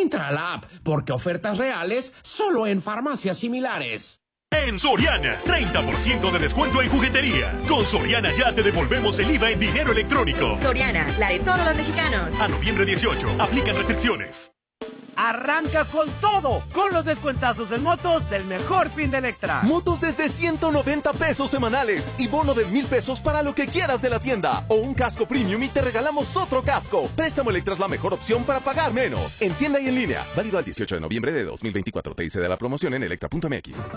Entra a la app, porque ofertas reales solo en farmacias similares. En Soriana, 30% de descuento en juguetería. Con Soriana ya te devolvemos el IVA en dinero electrónico. Soriana, la de todos los mexicanos. A noviembre 18, aplican restricciones. Arranca con todo, con los descuentazos en motos del mejor fin de Electra. Motos desde 190 pesos semanales y bono de 1,000 pesos para lo que quieras de la tienda. O un casco premium y te regalamos otro casco. Préstamo Electra es la mejor opción para pagar menos. En tienda y en línea. Válido al 18 de noviembre de 2024. Te dice de la promoción en electra.mx.